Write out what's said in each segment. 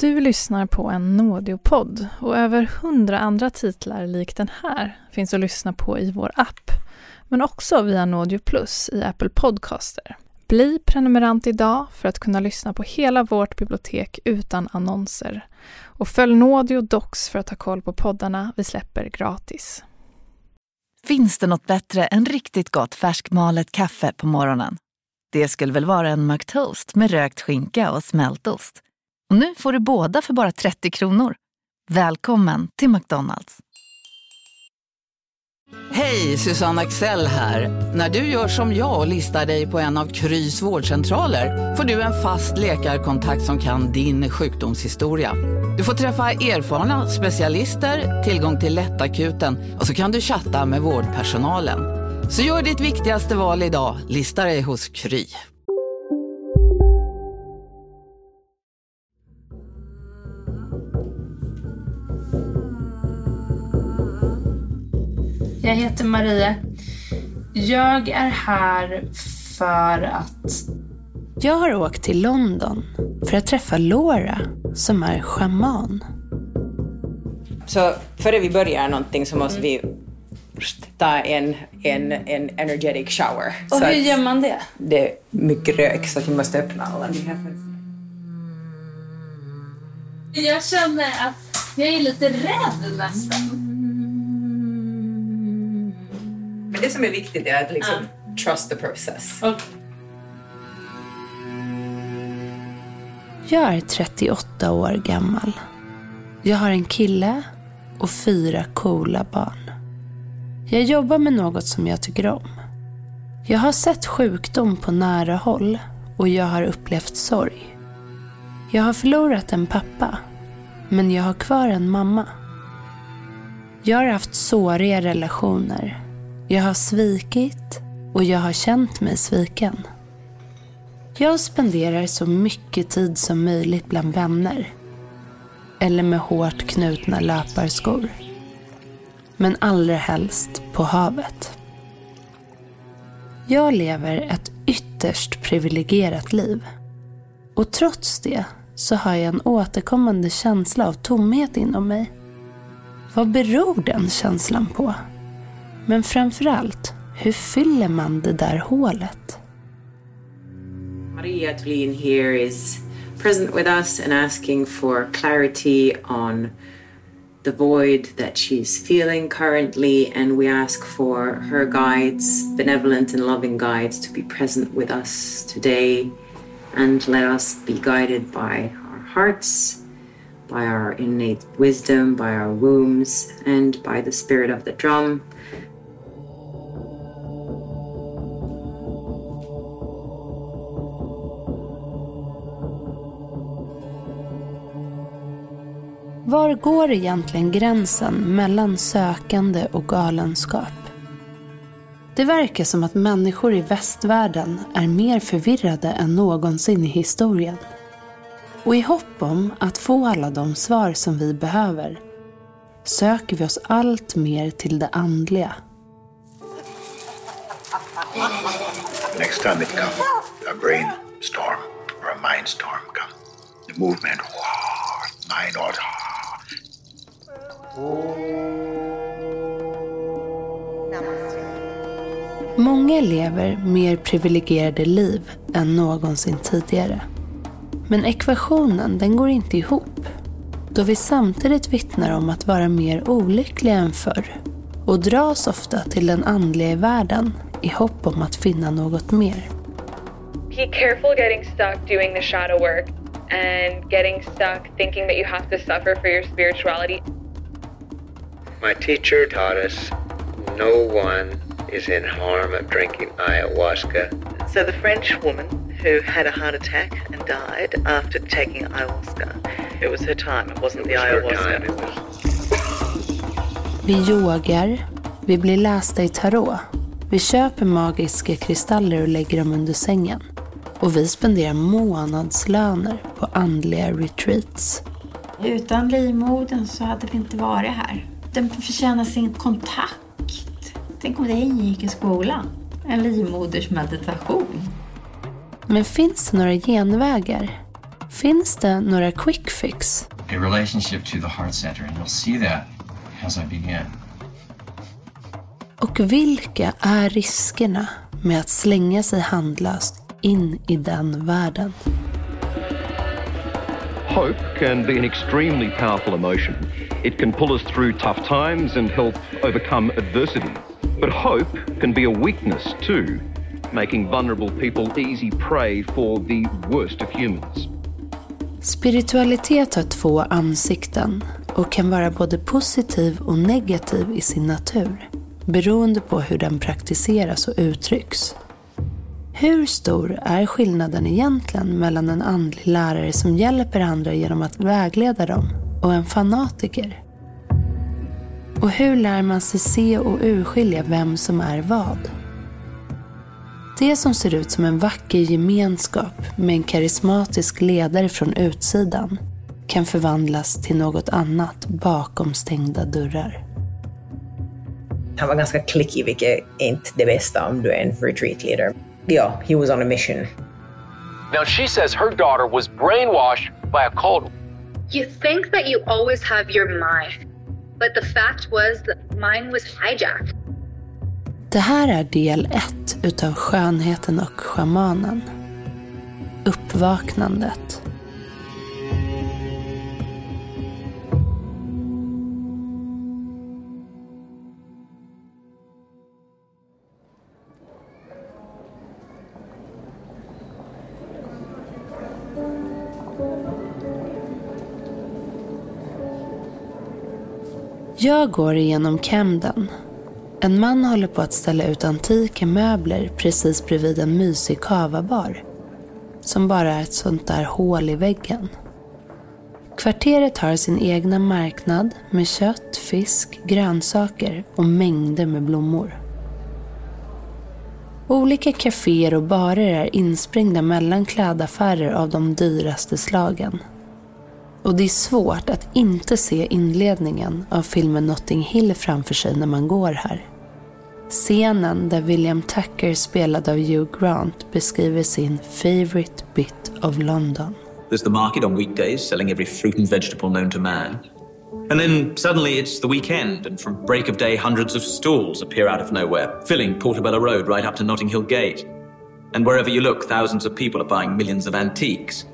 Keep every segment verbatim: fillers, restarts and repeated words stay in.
Du lyssnar på en Nådio-podd och över hundra andra titlar lik den här finns att lyssna på i vår app, men också via Nådio Plus i Apple Podcaster. Bli prenumerant idag för att kunna lyssna på hela vårt bibliotek utan annonser. Och följ Nådio Docs för att ha koll på poddarna vi släpper gratis. Finns det något bättre än riktigt gott färskmalet kaffe på morgonen? Det skulle väl vara en McToast med rökt skinka och smältost. Och nu får du båda för bara trettio kronor. Välkommen till McDonald's. Hej, Susanne Axel här. När du gör som jag och listar dig på en av Krys vårdcentraler får du en fast läkarkontakt som kan din sjukdomshistoria. Du får träffa erfarna specialister, tillgång till lättakuten och så kan du chatta med vårdpersonalen. Så gör ditt viktigaste val idag, lista dig hos Kry. Jag heter Maria. Jag är här för att jag har åkt till London för att träffa Laura som är shaman. Så före vi börjar någonting så måste vi ta en, en, en energetic shower. Och så hur gör man det? Det är mycket rök så att vi måste öppna alla de här. Jag känner att jag är lite rädd nästan. Men det som är viktigt är att liksom uh. trust the process. Okay. Jag är trettioåtta år gammal. Jag har en kille och fyra coola barn. Jag jobbar med något som jag tycker om. Jag har sett sjukdom på nära håll och jag har upplevt sorg. Jag har förlorat en pappa, men jag har kvar en mamma. Jag har haft såriga relationer. Jag har svikit och jag har känt mig sviken. Jag spenderar så mycket tid som möjligt bland vänner. Eller med hårt knutna löparskor. Men allra helst på havet. Jag lever ett ytterst privilegierat liv. Och trots det så har jag en återkommande känsla av tomhet inom mig. Vad beror den känslan på? Men framförallt, hur fyller man det där hålet? Maria Thulin here is present with us and asking for clarity on the void that she's feeling currently, and we ask for her guides, benevolent and loving guides, to be present with us today and let us be guided by our hearts, by our innate wisdom, by our wombs, and by the spirit of the drum. Var går egentligen gränsen mellan sökande och galenskap? Det verkar som att människor i västvärlden är mer förvirrade än någonsin i historien. Och i hopp om att få alla de svar som vi behöver söker vi oss allt mer till det andliga. Next time it comes, a brain storm or a mind storm comes. The movement, wow, mind out. Många lever mer privilegierade liv än någonsin tidigare. Men ekvationen, den går inte ihop. Då vi samtidigt vittnar om att vara mer olyckliga än förr. Och dras ofta till den andliga världen i hopp om att finna något mer. Be careful getting stuck doing the shadow work and getting stuck thinking that you have to suffer for your spirituality. My teacher taught us no one is in harm of drinking ayahuasca. So the French woman who had a heart attack and died after taking ayahuasca, it was her time, it wasn't the ayahuasca. Vi yogar, vi blir lästa i tarot, vi köper magiska kristaller och lägger dem under sängen. Och vi spenderar månadslöner på andliga retreats. Utan livmodern så hade vi inte varit här. Den förtjänar sin kontakt. Tänk om det gick i skolan. En livmoders meditation. Men finns det några genvägar? Finns det några quick fix? A relationship to the heart center, and you'll see that as I begin. Och vilka är riskerna med att slänga sig handlöst in i den världen? Hope can be an extremely powerful emotion. It can pull us through tough times and help overcome adversity. But hope can be a weakness too, making vulnerable people easy prey for the worst of humans. Spiritualitet har två ansikten och kan vara både positiv och negativ i sin natur, beroende på hur den praktiseras och uttrycks. Hur stor är skillnaden egentligen mellan en andlig lärare som hjälper andra genom att vägleda dem och en fanatiker? Och hur lär man sig se och urskilja vem som är vad? Det som ser ut som en vacker gemenskap med en karismatisk ledare från utsidan kan förvandlas till något annat bakom stängda dörrar. Han var ganska clicky, vilket är inte det bästa om du är en retreat leader. Ja, he was on a mission. Now she says her daughter was brainwashed by a cult. You think that you always have your mind, but the fact was that mine was hijacked. Det här är del ett utav Skönheten och Schamanen. Uppvaknandet. Jag går igenom Camden. En man håller på att ställa ut antika möbler precis bredvid en mysig kavabar, som bara är ett sånt där hål i väggen. Kvarteret har sin egna marknad med kött, fisk, grönsaker och mängder med blommor. Olika kaféer och barer är insprängda mellan klädaffärer av de dyraste slagen. Och det är svårt att inte se inledningen av filmen Notting Hill framför sig när man går här. Scenen där William Tucker, spelad av Hugh Grant, beskriver sin favorite bit of London. There's the market on weekdays selling every fruit and vegetable known to man. And then suddenly it's the weekend, and from break of day hundreds of stalls appear out of nowhere, filling Portobello Road right up to Notting Hill Gate. And wherever you look, thousands of people are buying millions of antiques.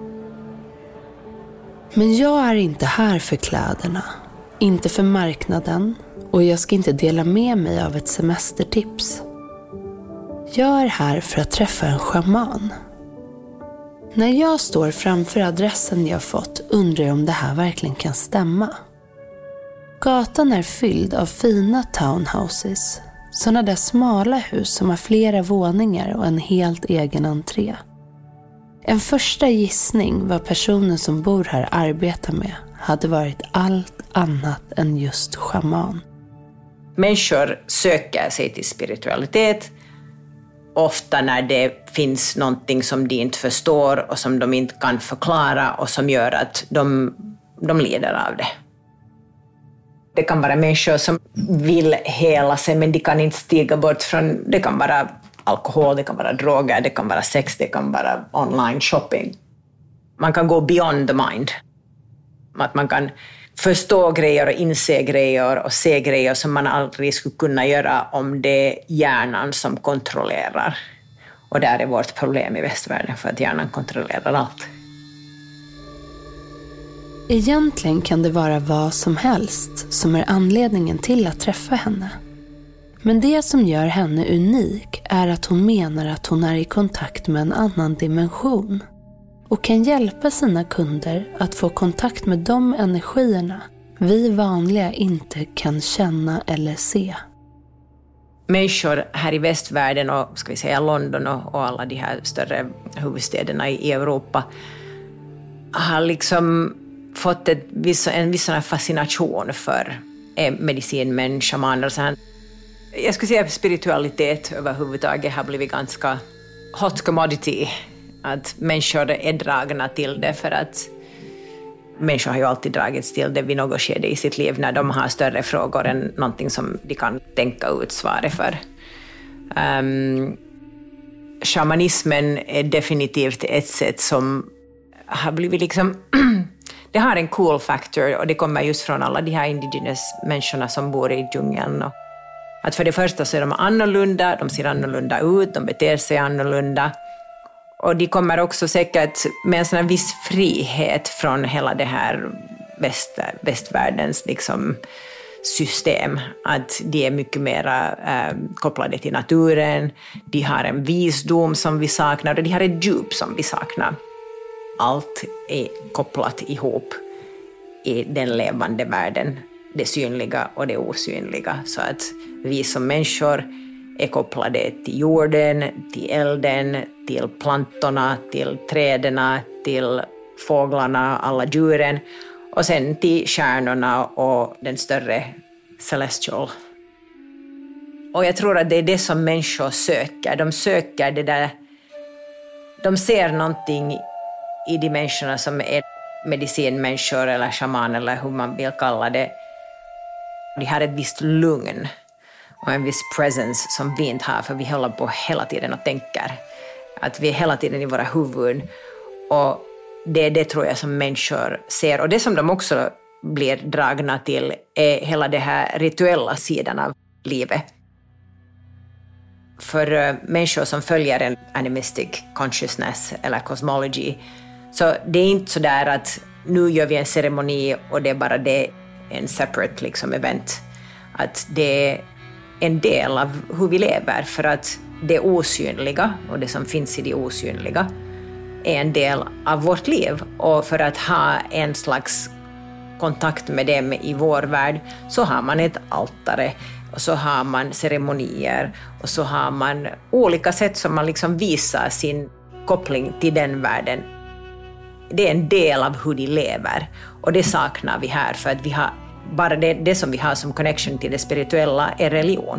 Men jag är inte här för kläderna, inte för marknaden, och jag ska inte dela med mig av ett semestertips. Jag är här för att träffa en shaman. När jag står framför adressen jag fått undrar jag om det här verkligen kan stämma. Gatan är fylld av fina townhouses, sådana där smala hus som har flera våningar och en helt egen entré. En första gissning vad personen som bor här arbetar med hade varit allt annat än just shaman. Människor söker sig till spiritualitet ofta när det finns någonting som de inte förstår och som de inte kan förklara och som gör att de, de lider av det. Det kan vara människor som vill hela sig men de kan inte stiga bort från, det kan vara alkohol, det kan vara droger, det kan vara sex, det kan vara online shopping. Man kan gå beyond the mind. Att man kan förstå grejer och inse grejer och se grejer som man aldrig skulle kunna göra om det är hjärnan som kontrollerar. Och där är vårt problem i västvärlden, för att hjärnan kontrollerar allt. Egentligen kan det vara vad som helst som är anledningen till att träffa henne. Men det som gör henne unik är att hon menar att hon är i kontakt med en annan dimension och kan hjälpa sina kunder att få kontakt med de energierna vi vanliga inte kan känna eller se. Människor här i västvärlden och ska vi säga London och, och alla de här större huvudstäderna i Europa har liksom fått ett viss, en viss fascination för medicin, men shamaner och så här. Jag skulle säga att spiritualitet överhuvudtaget har blivit ganska hot commodity. Att människor är dragna till det för att människor har ju alltid dragits till det vid något skede i sitt liv när de har större frågor än någonting som de kan tänka ut svaret för. Um, shamanismen är definitivt ett sätt som har blivit liksom... det har en cool factor och det kommer just från alla de här indigenous människorna som bor i djungeln. Och att för det första så är de annorlunda, de ser annorlunda ut, de beter sig annorlunda. Och de kommer också säkert med en sån här viss frihet från hela det här väst, västvärldens liksom system. Att de är mycket mer äh, kopplade till naturen, de har en visdom som vi saknar och de har ett djup som vi saknar. Allt är kopplat ihop i den levande världen, det synliga och det osynliga. Så att vi som människor är kopplade till jorden, till elden, till plantorna, till träden, till fåglarna, alla djuren och sen till stjärnorna och den större celestial. Och jag tror att det är det som människor söker. De söker det där, de ser någonting i de människorna som är medicinmänniskor eller shaman eller hur man vill kalla det. De har ett visst lugn och en viss presence som vi inte har, för vi håller på hela tiden och tänker. Att vi är hela tiden i våra huvuden. Och det är det tror jag som människor ser. Och det som de också blir dragna till är hela det här rituella sidan av livet. För uh, människor som följer en animistic consciousness eller cosmology, så det är inte så där att nu gör vi en ceremoni och det är bara det, en separate liksom event. Att det är en del av hur vi lever, för att det osynliga och det som finns i det osynliga är en del av vårt liv. Och för att ha en slags kontakt med dem i vår värld så har man ett altare och så har man ceremonier och så har man olika sätt som man liksom visar sin koppling till den världen. Det är en del av hur de lever och det saknar vi här, för att vi har bara det, det som vi har som connection till det spirituella är religion.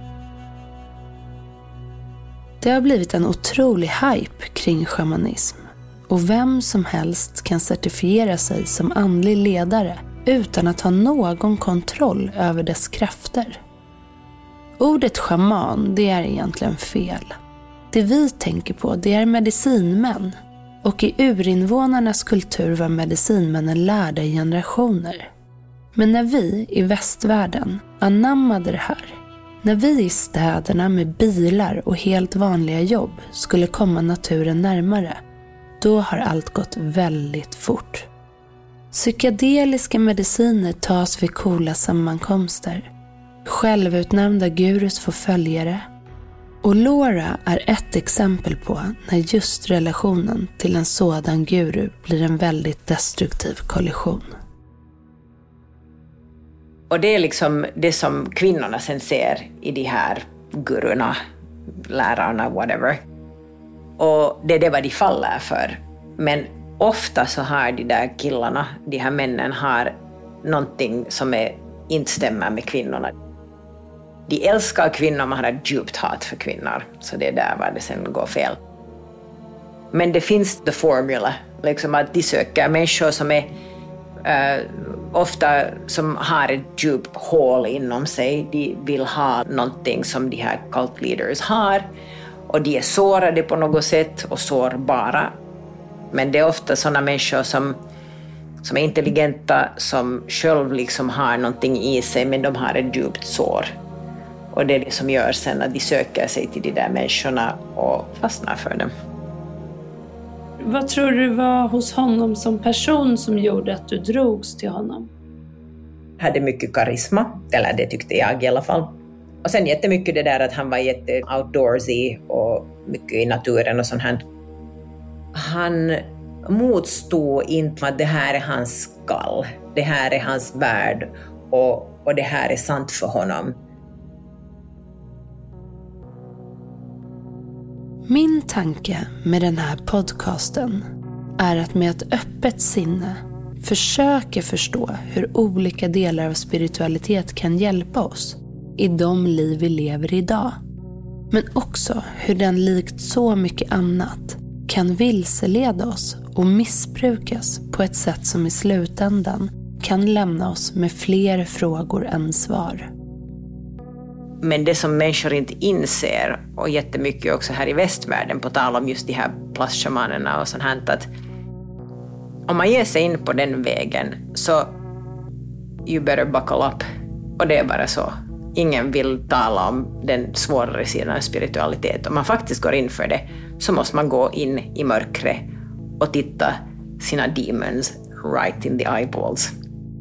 Det har blivit en otrolig hype kring shamanism och vem som helst kan certifiera sig som andlig ledare utan att ha någon kontroll över dess krafter. Ordet shaman, det är egentligen fel. Det vi tänker på, det är medicinmän. Och i urinvånarnas kultur var medicinmännen lärda i generationer. Men när vi i västvärlden anammade det här, när vi i städerna med bilar och helt vanliga jobb skulle komma naturen närmare, då har allt gått väldigt fort. Psykedeliska mediciner tas vid coola sammankomster. Självutnämnda gurus får följare. Och Laura är ett exempel på när just relationen till en sådan guru blir en väldigt destruktiv kollision. Och det är liksom det som kvinnorna sen ser i de här gurorna, lärarna, whatever. Och det är det vad de faller för. Men ofta så har de där killarna, de här männen, har någonting som är, inte stämmer med kvinnorna. De älskar kvinnor, man har ett djupt hat för kvinnor. Så det är där var det sen går fel. Men det finns the formula, liksom att de söker människor som är uh, ofta som har ett djupt hål inom sig. De vill ha någonting som de här cult leaders har. Och de är sårade på något sätt och sårbara. Men det är ofta sådana människor som, som är intelligenta, som själv liksom har någonting i sig, men de har ett djupt sår. Och det är det som gör sen att de söker sig till de där människorna och fastnar för dem. Vad tror du var hos honom som person som gjorde att du drogs till honom? Han hade mycket karisma, eller det tyckte jag i alla fall. Och sen jättemycket det där att han var jätte outdoorsy och mycket i naturen och sånt här. Han motstod inte att det här är hans skall, det här är hans värld och, och det här är sant för honom. Min tanke med den här podcasten är att med ett öppet sinne försöka förstå hur olika delar av spiritualitet kan hjälpa oss i de liv vi lever idag. Men också hur den likt så mycket annat kan vilseleda oss och missbrukas på ett sätt som i slutändan kan lämna oss med fler frågor än svar. Men det som människor inte inser, och jättemycket också här i västvärlden på tal om just de här plastshamanerna och sånt här, att om man ger sig in på den vägen så you better buckle up. Och det är bara så. Ingen vill tala om den svårare sidan av spiritualitet. Om man faktiskt går in för det så måste man gå in i mörkret och titta sina demons right in the eyeballs.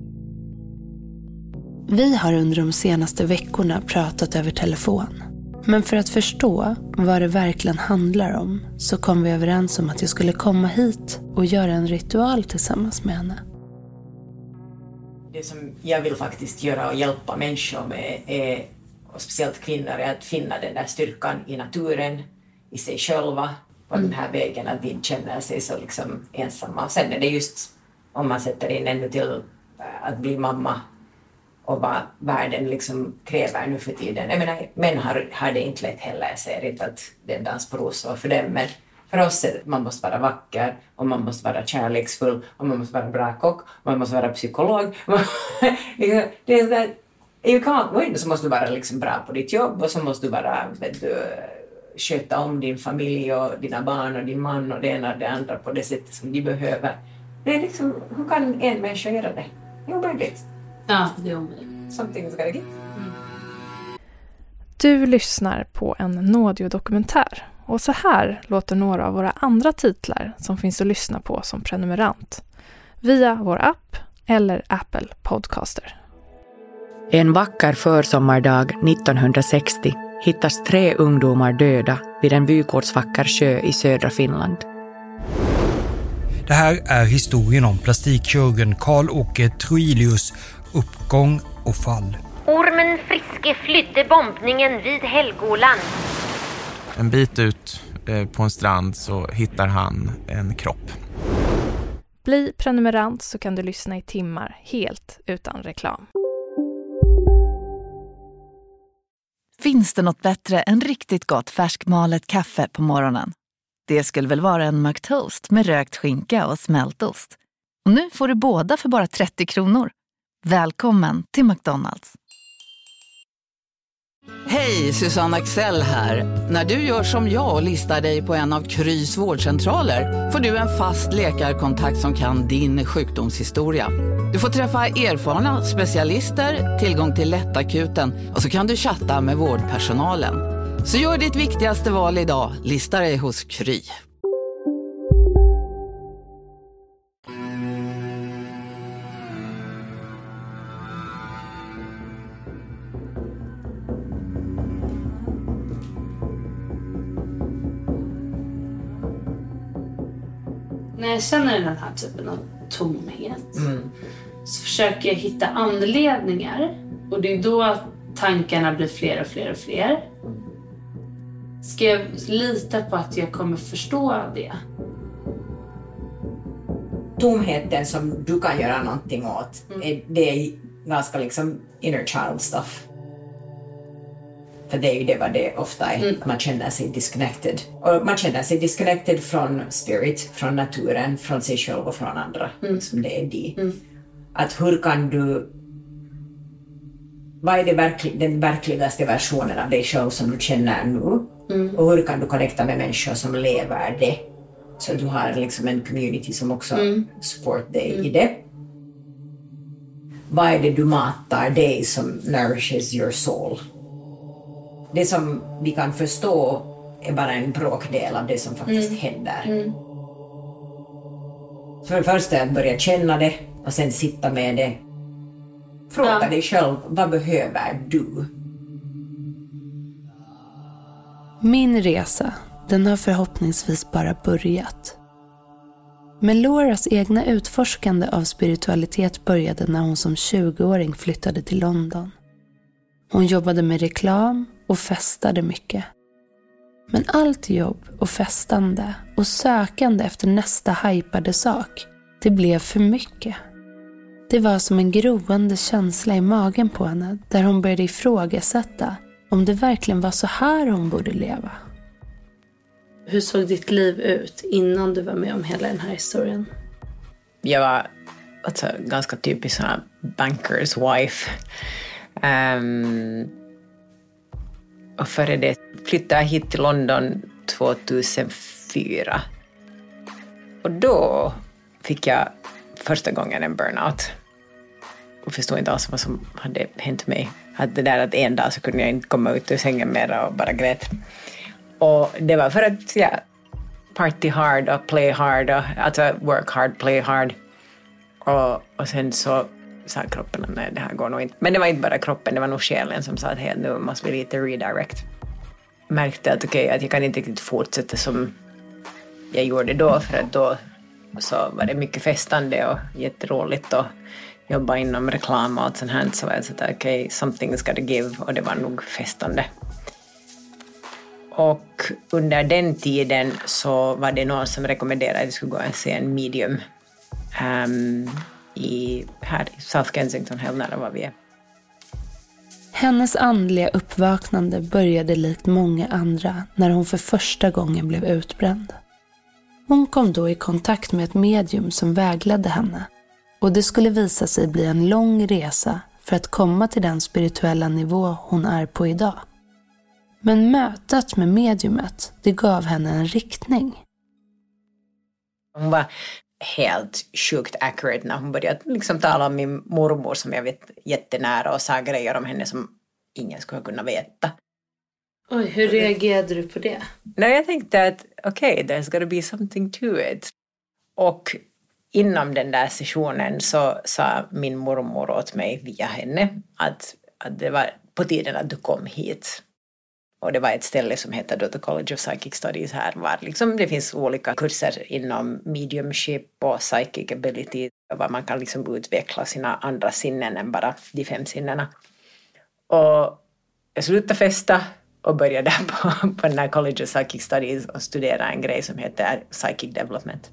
Vi har under de senaste veckorna pratat över telefon. Men för att förstå vad det verkligen handlar om så kom vi överens om att jag skulle komma hit och göra en ritual tillsammans med henne. Det som jag vill faktiskt göra och hjälpa människor med, är, och speciellt kvinnor, är att finna den där styrkan i naturen, i sig själva, på mm. den här vägen att de inte känner sig så liksom ensamma. Sen är det just, om man sätter in ännu till att bli mamma och vad världen liksom kräver nu för tiden. Jag menar, män har, har det inte lätt heller, jag säger inte att det är en dans på rosor för dem, men för oss är det, man måste vara vacker och man måste vara kärleksfull och man måste vara bra kock, man måste vara psykolog. Det är där, you can't win, så måste du vara liksom bra på ditt jobb och så måste du vara, vet du, sköta om din familj och dina barn och din man och det ena och det andra på det sättet som de behöver. Det är liksom, hur kan en människa göra det? Det är omöjligt. Ja, det är omöjligt. Something's gotta give. Mm. Du lyssnar på en Nådio-dokumentär. Och så här låter några av våra andra titlar som finns att lyssna på som prenumerant. Via vår app eller Apple Podcaster. En vacker försommardag nittonhundrasextio hittas tre ungdomar döda vid en vykortsvacker sjö i södra Finland. Det här är historien om plastikkirurgen Karl-Åke Troilius uppgång och fall. Ormen Friske flydde bombningen vid Helgoland. En bit ut på en strand så hittar han en kropp. Bli prenumerant så kan du lyssna i timmar helt utan reklam. Finns det något bättre än riktigt gott färskmalet kaffe på morgonen? Det skulle väl vara en McToast med rökt skinka och smältost. Och nu får du båda för bara trettio kronor. Välkommen till McDonald's. Hej, Susanne Axel här. När du gör som jag och listar dig på en av Krys vårdcentraler får du en fast läkarkontakt som kan din sjukdomshistoria. Du får träffa erfarna specialister, tillgång till lättakuten och så kan du chatta med vårdpersonalen. Så gör ditt viktigaste val idag, lista dig hos Kry. När jag känner den här typen av tomhet mm. så försöker jag hitta anledningar. Och det är då tankarna blir fler och fler och fler. Ska jag lita på att jag kommer förstå det? Tomheten som du kan göra någonting åt, mm. det är ganska liksom inner child stuff. För det är ju det vad det ofta är. Mm. Man känner sig disconnected. Och man känner sig disconnected från spirit, från naturen, från sig själv och från andra. Mm. Som det är det. Mm. Att hur kan du... Vad är det verkl- den verkligaste versionen av dig själv som du känner nu? Mm. Och hur kan du connecta med människor som lever det? Så du har liksom en community som också mm. support dig mm. i det. Vad är det du matar dig som nourishes your soul? Det som vi kan förstå är bara en bråkdel av det som faktiskt mm. händer. Mm. Så för det första är att börja känna det och sen sitta med det. Fråga ja. dig själv, vad behöver du? Min resa, den har förhoppningsvis bara börjat. Men Lauras egna utforskande av spiritualitet började när hon som tjugoåring flyttade till London. Hon jobbade med reklam och festade mycket. Men allt jobb och festande och sökande efter nästa hypade sak, det blev för mycket. Det var som en groende känsla i magen på henne där hon började ifrågasätta om det verkligen var så här hon borde leva. Hur såg ditt liv ut innan du var med om hela den här historien? Jag var alltså, ganska typisk sån här bankers wife. Um, och före det flyttade jag hit till London tvåtusenfyra. Och då fick jag första gången en burnout. Och förstod inte alls vad som hade hänt mig. Att det där att en dag så kunde jag inte komma ut ur sängen mer och bara grät. Och det var för att ja, party hard och play hard. Och, alltså work hard, play hard. Och, och sen så sa kroppen att nej, det här går nog inte. Men det var inte bara kroppen, det var nog själen som sa att hej, nu måste vi lite redirect. Märkte att okej, okay, att jag kan inte riktigt fortsätta som jag gjorde då. För att då så var det mycket festande och jätteroligt och jobba inom reklam och allt sånt här. Så var jag så att okej, okay, something's gotta give. Och det var nog festande. Och under den tiden så var det någon som rekommenderade att jag skulle gå och se en medium. Um, i, här i South Kensington, helt nära var vi är. Hennes andliga uppvaknande började likt många andra när hon för första gången blev utbränd. Hon kom då i kontakt med ett medium som vägledde henne. Och det skulle visa sig bli en lång resa för att komma till den spirituella nivå hon är på idag. Men mötet med mediumet, det gav henne en riktning. Hon var helt sjukt accurate när hon började liksom tala om min mormor som jag vet jättenära och sa grejer om henne som ingen skulle kunna veta. Oj, hur reagerade du på det? Nej, jag tänkte att okej, okay, there's gotta be something to it. Och inom den där sessionen så sa min mormor åt mig via henne att, att det var på tiden att du kom hit. Och det var ett ställe som heter The College of Psychic Studies här. Var liksom, det finns olika kurser inom mediumship och psychic ability. Var man kan liksom utveckla sina andra sinnen än bara de fem sinnena. Och jag slutade festa och började på, på den här College of Psychic Studies och studera en grej som heter Psychic Development.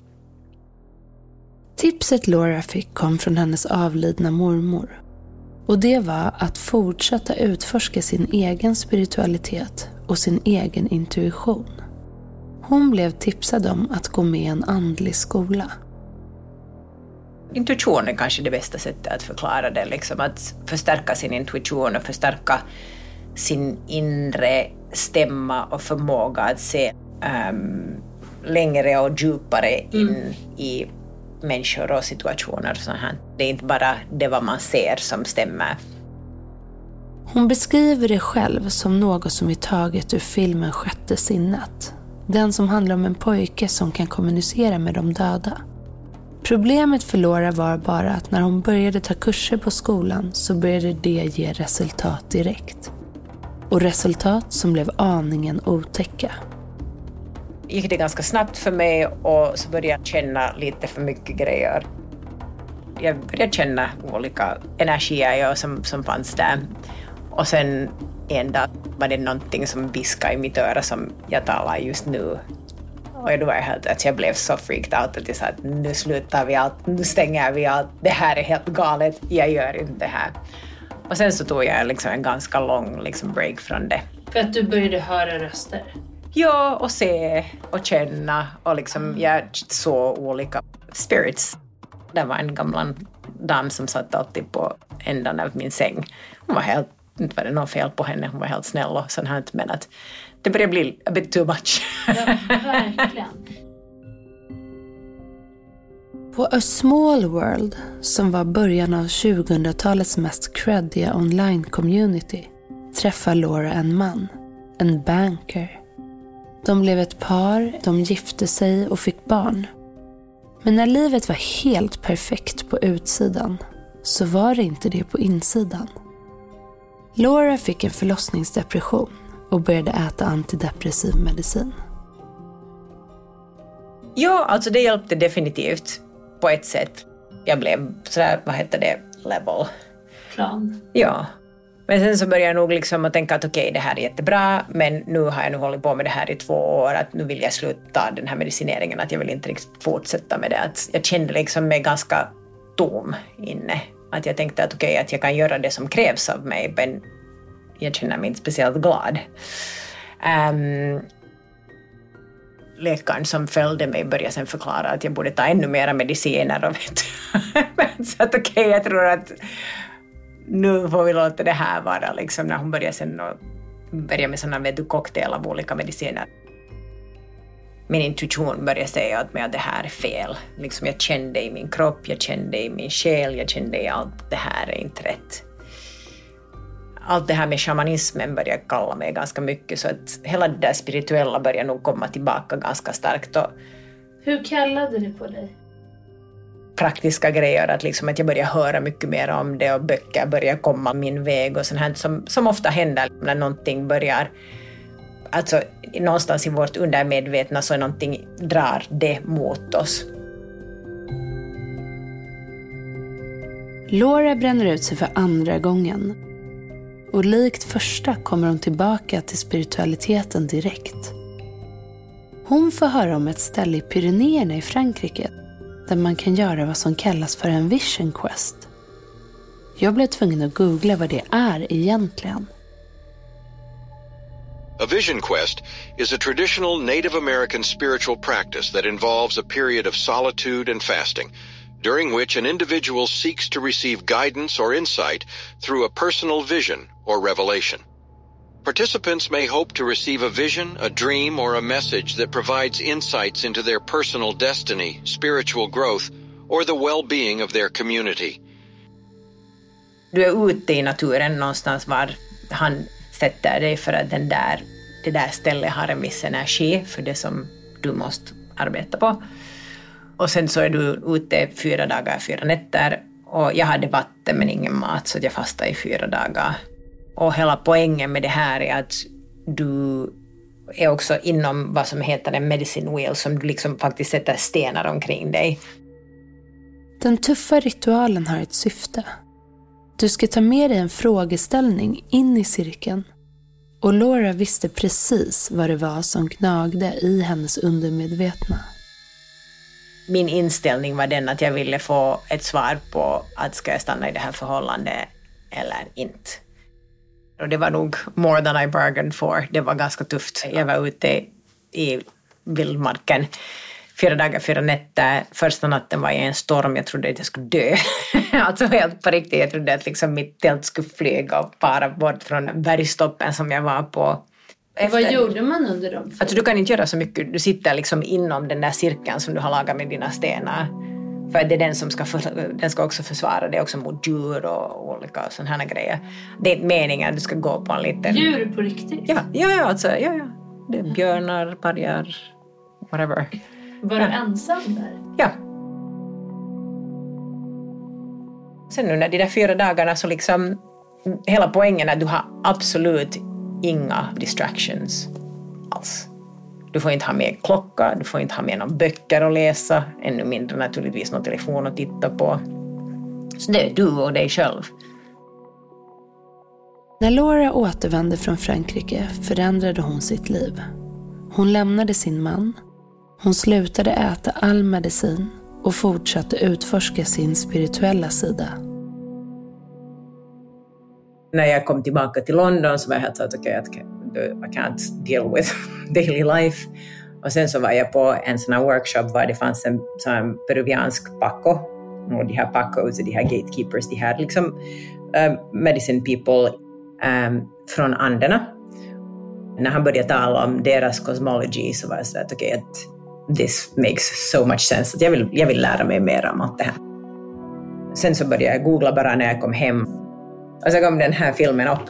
Tipset Laura fick kom från hennes avlidna mormor. Och det var att fortsätta utforska sin egen spiritualitet och sin egen intuition. Hon blev tipsad om att gå med en andlig skola. Intuition är kanske det bästa sättet att förklara det. Liksom att förstärka sin intuition och förstärka sin inre stämma och förmåga att se um, längre och djupare in mm. i människor och situationer och sånt här. Det är inte bara det vad man ser som stämmer. Hon beskriver det själv som något som är taget ur filmen Sjätte sinnet. Den som handlar om en pojke som kan kommunicera med de döda. Problemet för Laura var bara att när hon började ta kurser på skolan så började det ge resultat direkt. Och resultat som blev aningen otäcka. Gick det ganska snabbt för mig och så började jag känna lite för mycket grejer. Jag började känna olika energier som, som fanns där. Och sen en dag var det någonting som viskade i mitt öra som jag talar just nu. Och då var jag helt att jag blev så freaked out att jag sa att nu slutar vi allt, nu stänger vi allt. Det här är helt galet, jag gör inte det här. Och sen så tog jag liksom en ganska lång liksom break från det. För att du började höra röster? Ja, och se och känna. Och liksom jag såg olika spirits. Det var en gammal dam som satt alltid på ändan av min säng. Hon var helt, inte var det något fel på henne, hon var helt snäll och sånt här. Men att det började bli a bit too much. Ja, verkligen. På A Small World, som var början av tjugohundratalets mest creddiga online-community, träffar Laura en man, en banker. De blev ett par, de gifte sig och fick barn. Men när livet var helt perfekt på utsidan så var det inte det på insidan. Laura fick en förlossningsdepression och började äta antidepressiv medicin. Ja, alltså det hjälpte definitivt på ett sätt. Jag blev sådär, vad heter det, level. Plan. Ja. Men sen så började jag nog liksom att tänka att okej, okay, det här är jättebra, men nu har jag nu hållit på med det här i två år, att nu vill jag sluta den här medicineringen, att jag vill inte riktigt fortsätta med det. Att jag kände liksom mig ganska tom inne. Att jag tänkte att okej, okay, att jag kan göra det som krävs av mig, men jag känner mig inte speciellt glad. Um, läkaren som följde mig började sen förklara att jag borde ta ännu mera mediciner. Och vet. Så att okej, okay, jag tror att nu får vi låta det här vara. Liksom, när hon började sen och började med sådana vet du, cocktail av olika mediciner. min intuition började säga åt mig att det här är fel. Liksom jag kände i min kropp, jag kände i min själ, jag kände i allt, det här är inte rätt. Allt det här med shamanismen började kalla mig ganska mycket, så att hela det där spirituella började nog komma tillbaka ganska starkt. Och hur kallade det på dig? Praktiska grejer, att, liksom att jag började höra mycket mer om det och böcker började komma min väg och sånt här som, som ofta händer när någonting börjar. Alltså någonstans i vårt undermedvetna så är någonting drar det mot oss. Laura bränner ut sig för andra gången. Och likt första kommer hon tillbaka till spiritualiteten direkt. Hon får höra om ett ställe i Pyrenéerna i Frankrike där man kan göra vad som kallas för en vision quest. Jag blev tvungen att googla vad det är egentligen. A vision quest is a traditional Native American spiritual practice that involves a period of solitude and fasting, during which an individual seeks to receive guidance or insight through a personal vision or revelation. Participants may hope to receive a vision, a dream, or a message that provides insights into their personal destiny, spiritual growth, or the well-being of their community. Du är ute i naturen någonstans var han sätter dig för att den där, det där stället har en viss energi för det som du måste arbeta på. Och sen så är du ute fyra dagar, fyra nätter. Och jag hade vatten men ingen mat, så jag fastade i fyra dagar. Och hela poängen med det här är att du är också inom vad som heter en medicine wheel, som du liksom faktiskt sätter stenar omkring dig. Den tuffa ritualen har ett syfte. Du ska ta med dig en frågeställning in i cirkeln. Och Laura visste precis vad det var som gnagde i hennes undermedvetna. Min inställning var den att jag ville få ett svar på att ska jag stanna i det här förhållandet eller inte. Och det var nog more than I bargained for. Det var ganska tufft. Jag var ute i vildmarken fyra dagar, fyra nätter. Första natten var jag i en storm. Jag trodde att jag skulle dö. Alltså helt på riktigt. Jag trodde att liksom mitt tält skulle flyga och fara bort från bergstoppen som jag var på. Efter. Vad gjorde man under dem? Alltså du kan inte göra så mycket. Du sitter liksom inom den där cirkeln som du har lagat med dina stenar. För det är den som ska, för, den ska också försvara det också mot djur och olika sådana här grejer. Det är inte meningen att du ska gå på en liten... Djur på riktigt? Ja, ja, ja, alltså, ja, ja. Det är björnar, vargar, whatever. Var du ja. ensam där? Ja. Sen under de där fyra dagarna så liksom... Hela poängen är att du har absolut inga distractions alls. Du får inte ha med klocka, du får inte ha med några böcker att läsa, ännu mindre naturligtvis någon telefon att titta på. Så det är du och dig själv. När Laura återvände från Frankrike förändrade hon sitt liv. Hon lämnade sin man, hon slutade äta all medicin och fortsatte utforska sin spirituella sida. När jag kom tillbaka till London så var jag helt så att okej, okay, I can't deal with daily life. Och sen så var jag på en sån här workshop var det fanns en sån här peruviansk Paco. Och de här Pacos och de här gatekeepers, de här liksom uh, medicine people um, från Anderna. När han började tala om deras cosmology så var jag så att okej, okay, att this makes so much sense. Att jag vill, jag vill lära mig mer om allt det här. Sen så började jag googla bara när jag kom hem. Och så kom den här filmen upp.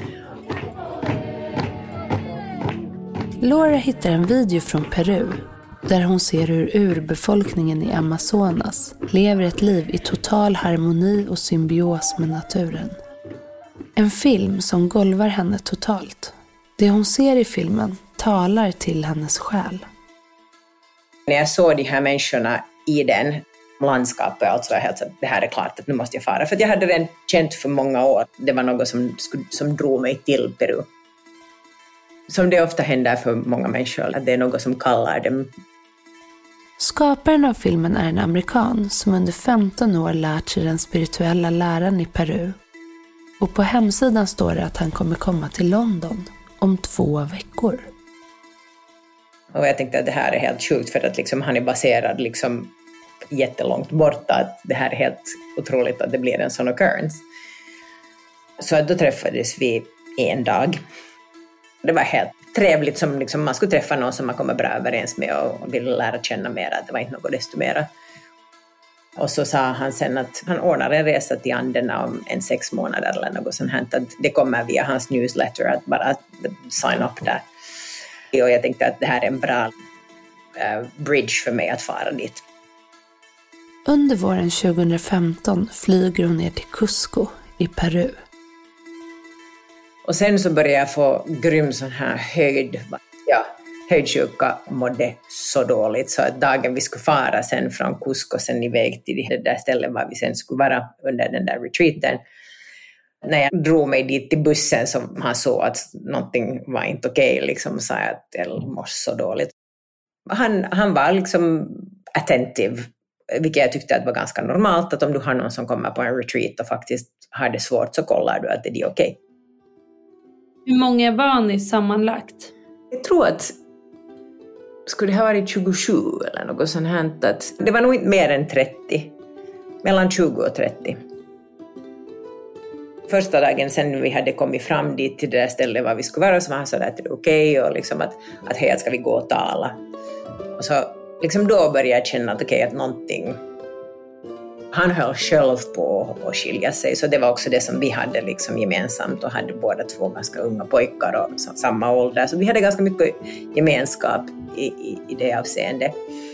Laura hittar en video från Peru där hon ser hur urbefolkningen i Amazonas lever ett liv i total harmoni och symbios med naturen. En film som golvar henne totalt. Det hon ser i filmen talar till hennes själ. När jag såg de här människorna i den landskapet, alltså var jag helt så att det här är klart att nu måste jag fara. För att jag hade redan känt för många år. Det var något som, som drog mig till Peru. Som det ofta händer för många människor, att det är något som kallar dem. Skaparen av filmen är en amerikan som under femton år lärt sig den spirituella läran i Peru. Och på hemsidan står det att han kommer komma till London om två veckor. Och jag tänkte att det här är helt sjukt för att liksom han är baserad liksom jättelångt borta. Att det här är helt otroligt att det blir en sån occurrence. Så då träffades vi en dag. Det var helt trevligt som liksom man skulle träffa någon som man kommer bra överens med och vill lära känna mer, att det var inte något desto mera. Och så sa han sen att han ordnar en resa till Anderna om en sex månader eller något sånt här, att det kommer via hans newsletter, att bara sign up där. Och jag tänkte att det här är en bra uh, bridge för mig att fara dit. Under våren tjugohundrafemton flyger hon ner till Cusco i Peru. Och sen så började jag få grym sån här höjd, ja, höjdsjuka, mådde så dåligt så att dagen vi skulle fara sen från Cusco sen iväg till det där stället var vi sen skulle vara under den där retreaten. När jag drog mig dit till bussen så han såg att någonting var inte okej, liksom sa att jag mår så dåligt. Han, han var liksom attentive, vilket jag tyckte att var ganska normalt, att om du har någon som kommer på en retreat och faktiskt har det svårt så kollar du att det är okej. Hur många var ni sammanlagt? Jag tror att skulle det ha varit tjugosju eller något sånt här, att det var nog inte mer än trettio, mellan tjugo och trettio. Första dagen sen vi hade kommit fram dit till det där stället var vi skulle vara så var han sa att det är okej och liksom att, att hej, ska vi gå och tala. Och så liksom då började jag känna att okej, att någonting, han höll själv på att skilja sig, så det var också det som vi hade liksom gemensamt och hade båda två ganska unga pojkar och samma ålder, så vi hade ganska mycket gemenskap i, i, i det avseendet.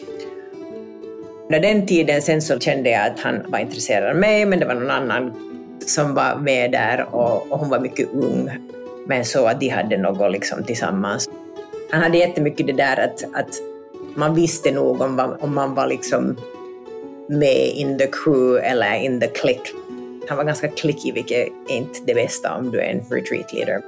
Under den tiden sen så kände jag att han var intresserad av mig, men det var någon annan som var med där och, och hon var mycket ung, men så att de hade något liksom tillsammans. Han hade jättemycket det där att, att man visste nog om, om man var liksom med in the crew eller in the clique. Han var ganska klickig, vilket är inte det bästa om du är en retreat leader.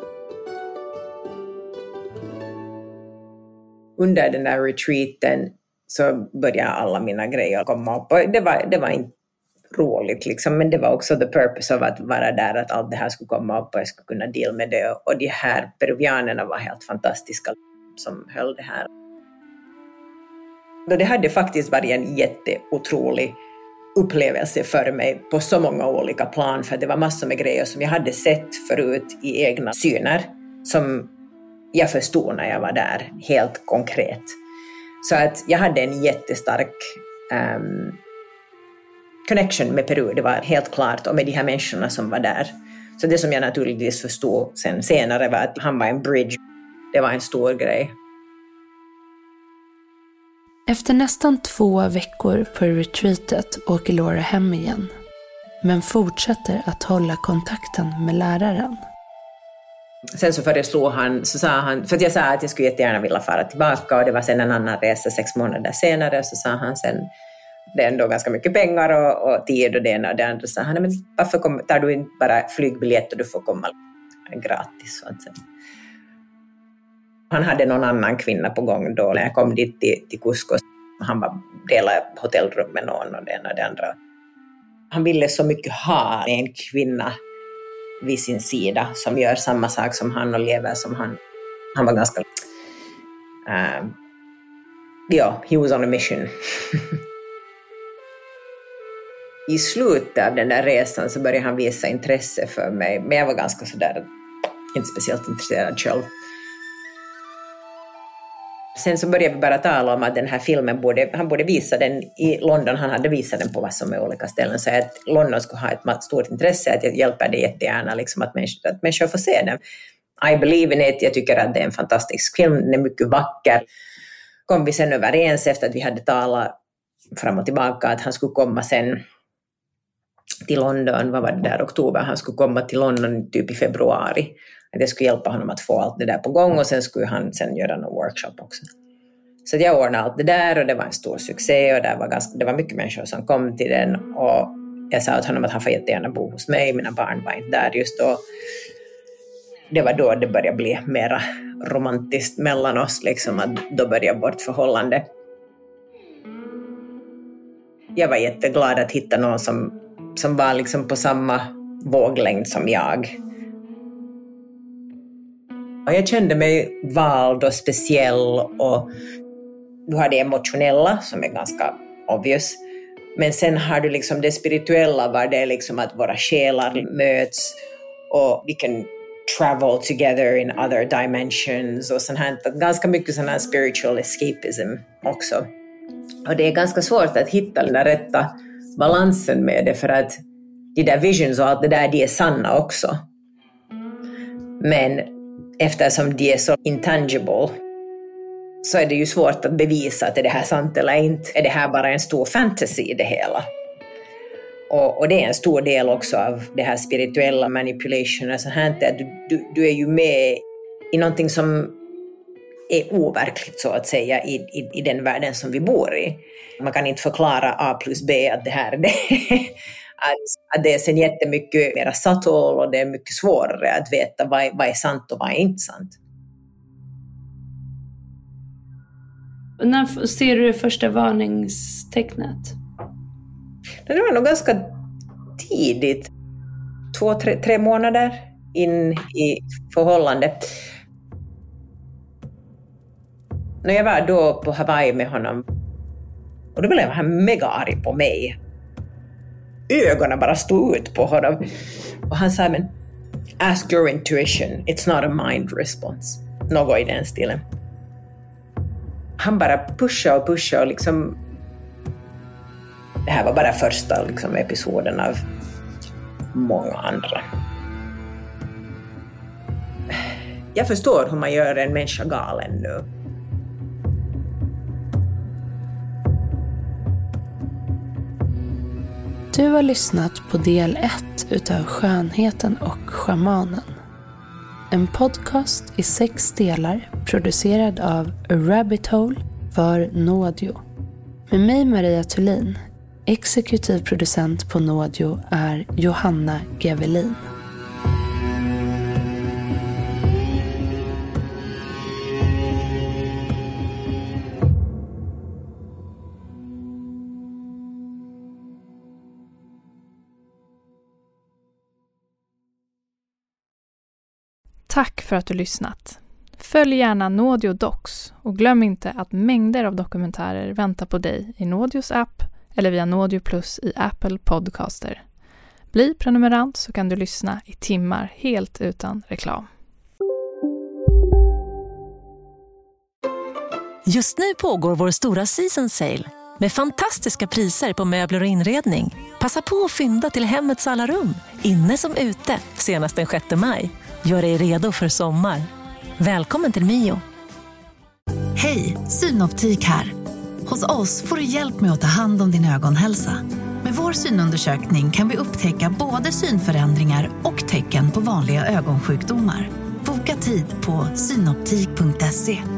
Under den där retreaten så började alla mina grejer komma upp. Och det var, det var inte roligt liksom, men det var också the purpose av att vara där, att allt det här skulle komma upp och jag skulle kunna deal med det. Och de här peruvianerna var helt fantastiska som höll det här. Och det hade faktiskt varit en jätteotrolig upplevelse för mig på så många olika plan, för det var massor med grejer som jag hade sett förut i egna syner som jag förstod när jag var där helt konkret. Så att jag hade en jättestark um, connection med Peru, det var helt klart, och med de här människorna som var där. Så det som jag naturligtvis förstod sen senare var att han var en bridge. Det var en stor grej. Efter nästan två veckor på retreatet åker Laura hem igen, men fortsätter att hålla kontakten med läraren. Sen så föreslog han, så sa han, för att jag sa att jag skulle jättegärna vilja fara tillbaka, och det var sen en annan resa sex månader senare, så sa han sen, det är ändå ganska mycket pengar och, och tid och det ena och det andra, så sa han, men varför kom, tar du inte bara flygbiljett och du får komma gratis så att säga. Han hade någon annan kvinna på gång då när jag kom dit till, till Cusco. Han var delade hotellrum med någon och det ena och det andra. Han ville så mycket ha en kvinna vid sin sida som gör samma sak som han och lever som han. Han var ganska... Uh, ja, he was on a mission. I slutet av den där resan så började han visa intresse för mig. Men jag var ganska sådär, inte speciellt intresserad själv. Sen så började vi bara tala om att den här filmen borde, han borde visa den i London. Han hade visat den på massor med olika ställen. Så att London skulle ha ett stort intresse, att jag hjälper det jättegärna liksom, att, människor, att människor får se den. I believe in it. Jag tycker att det är en fantastisk film. Den är mycket vacker. Kom vi sen överens efter att vi hade talat fram och tillbaka att han skulle komma sen till London. Vad var det där? Oktober. Han skulle komma till London typ i februari. Att jag skulle hjälpa honom att få allt det där på gång, och sen skulle han sen göra någon workshop också. Så jag ordnade allt det där och det var en stor succé, och det var, ganska, det var mycket människor som kom till den, och jag sa åt honom att han får jättegärna bo hos mig, mina barn var inte där just då. Det var då det började bli mera romantiskt mellan oss, liksom, att då började vårt förhållande. Jag var jätteglad att hitta någon som, som var liksom på samma våglängd som jag. Jag kände mig vald och speciell, och du har det emotionella som är ganska obvious. Men sen har du liksom det spirituella, var det är liksom att våra själar möts och vilken travel together in other dimensions och sånt här. Ganska mycket sån här spiritual escapism också. Och det är ganska svårt att hitta den där rätta balansen med det, för att de där visions och allt det där, de är sanna också. Men eftersom de är så intangible så är det ju svårt att bevisa att är det här sant eller inte. Är det här bara en stor fantasy i det hela? Och, och det är en stor del också av det här spirituella manipulation och så här. Att du, du, du är ju med i någonting som är overkligt så att säga i, i, i den världen som vi bor i. Man kan inte förklara A plus B att det här är det. att, att det är sen jättemycket mer subtle och det är mycket svårare att veta vad, vad är sant och vad är inte sant. När ser du det första varningstecknet? Det var nog ganska tidigt. Två, tre, tre månader in i förhållande. När jag var då på Hawaii med honom, och då blev han mega arg på mig. Ögonen bara stod ut på honom. Och han sa, men ask your intuition, it's not a mind response. Något i den stilen. Han bara pushade och pushade och liksom... Det här var bara första liksom, episoden av många andra. Jag förstår hur man gör en människa galen nu. Du har lyssnat på del ett utav Skönheten och Schamanen. En podcast i sex delar producerad av A Rabbit Hole för Nådio. Med mig Maria Thulin. Exekutiv producent på Nådio är Johanna Gevelin. Tack för att du lyssnat. Följ gärna Nådio Docs och glöm inte att mängder av dokumentärer väntar på dig i Nådios app eller via Nådio Plus i Apple Podcaster. Bli prenumerant så kan du lyssna i timmar helt utan reklam. Just nu pågår vår stora season sale med fantastiska priser på möbler och inredning. Passa på att fynda till hemmets alla rum, inne som ute, senast den sjätte maj. Gör dig redo för sommar. Välkommen till Mio. Hej, Synoptik här. Hos oss får du hjälp med att ta hand om din ögonhälsa. Med vår synundersökning kan vi upptäcka både synförändringar och tecken på vanliga ögonsjukdomar. Boka tid på synoptik punkt se.